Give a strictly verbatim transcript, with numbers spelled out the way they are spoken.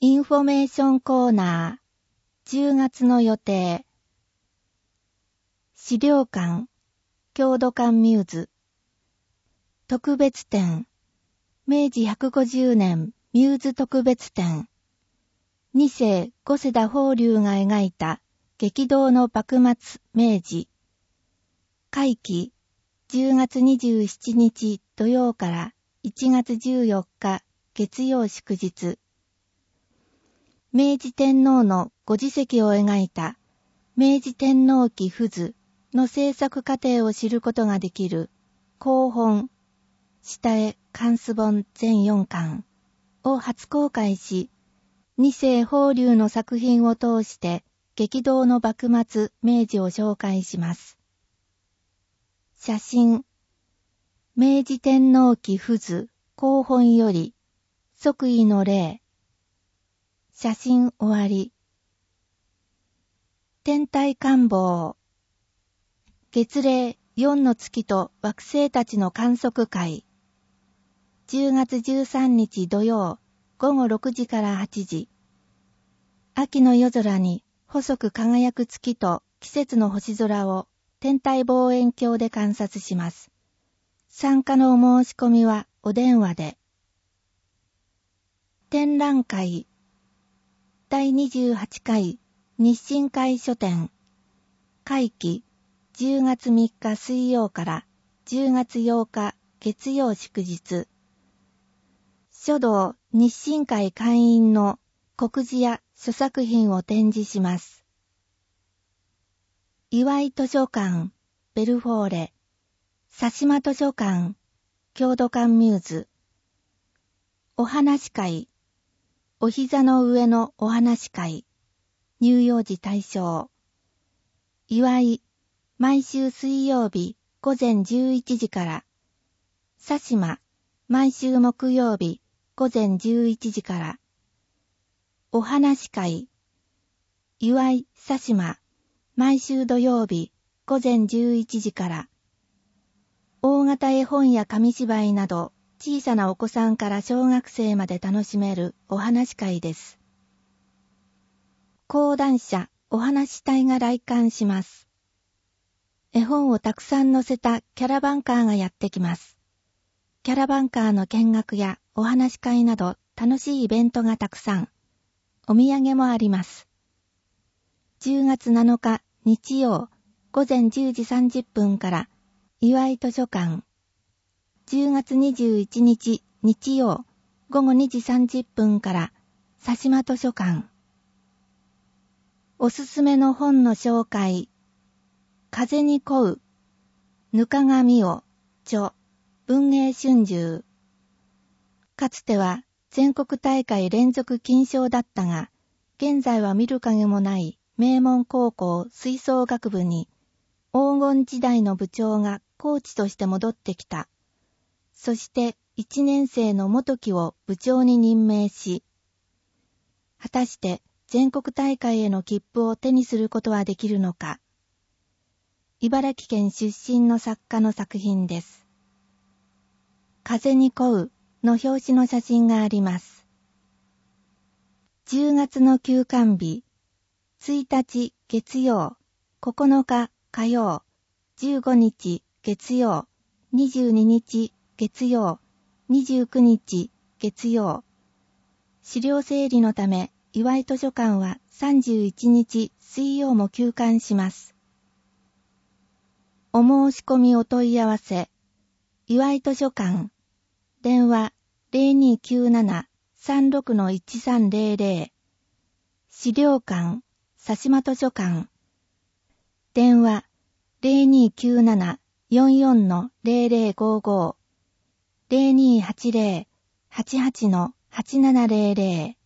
インフォメーションコーナー、じゅうがつの予定。資料館、郷土館ミューズ。特別展、明治ひゃくごじゅうねんミューズ特別展。二世五世田法隆が描いた激動の幕末明治。会期、じゅうがつにじゅうしちにち土曜からいちがつじゅうよっか月曜祝日。明治天皇のご事績を描いた明治天皇記付図の制作過程を知ることができる広本、下絵関数本全よんかんを初公開し、二世法隆の作品を通して激動の幕末明治を紹介します。写真、明治天皇記付図広本より即位の例。写真終わり。天体観望。月齢よんの月と惑星たちの観測会。じゅうがつじゅうさんにち土曜ごごろくじからはちじ。秋の夜空に細く輝く月と季節の星空を天体望遠鏡で観察します。参加のお申し込みはお電話で。展覧会。だいにじゅうはちかい日進会書展。会期じゅうがつみっか水曜からじゅうがつようか月曜祝日。書道日進会会員の告示や書作品を展示します。岩井図書館、ベルフォーレ、佐島図書館、郷土館ミューズ。お話会、お膝の上のお話会、乳幼児対象。岩井、毎週水曜日午前じゅういちじから。佐島、毎週木曜日午前じゅういちじから。お話会、岩井佐島、毎週土曜日午前じゅういちじから。大型絵本や紙芝居など小さなお子さんから小学生まで楽しめるお話会です。講談社お話隊が来館します。絵本をたくさん載せたキャラバンカーがやってきます。キャラバンカーの見学やお話会など楽しいイベントがたくさん。お土産もあります。じゅうがつなのか日曜午前じゅうじさんじゅっぷんから岩井図書館。じゅうがつにじゅういちにち日曜ごごにじさんじゅっぷんから佐島図書館。おすすめの本の紹介。風に恋う、ぬかがみお、著、文藝春秋。かつては全国大会連続金賞だったが、現在は見る影もない名門高校吹奏楽部に、黄金時代の部長がコーチとして戻ってきた。そしていちねんせいの元木を部長に任命し、果たして全国大会への切符を手にすることはできるのか。茨城県出身の作家の作品です。風に恋うの表紙の写真があります。じゅうがつの休館日、ついたち月曜、ここのか火曜、じゅうごにち月曜、にじゅうににち月曜、にじゅうくにち月曜。資料整理のため、岩井図書館はさんじゅういちにち水曜も休館します。お申し込みお問い合わせ、岩井図書館、電話 ゼロにきゅうなな さんろく いちさんゼロゼロ、資料館、佐島図書館、電話 ゼロにきゅうなな よんよん ゼロゼロごご、ゼロにはちゼロ はちはち はちななゼロゼロ